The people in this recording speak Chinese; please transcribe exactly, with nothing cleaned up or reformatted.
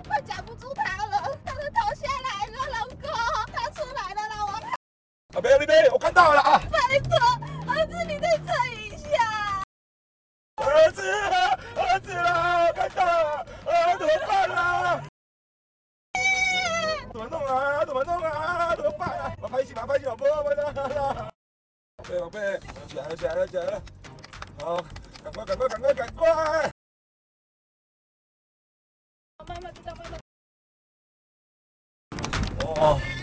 快夹不住他了，他的头下来了，老公，他出来了，老王。 啊，没有那边，我看到了啊！ 拜托，儿子，你再撑一下。 儿子，儿子啦，看到了，啊，怎么办啦？怎么弄啊？怎么弄啊？怎么办啊？把拍醒，把拍醒，老婆，我的，宝贝，宝贝，起来了，起来了，起来了，好，赶快，赶快，赶快，赶快！ 妈妈知道，妈妈。 哦。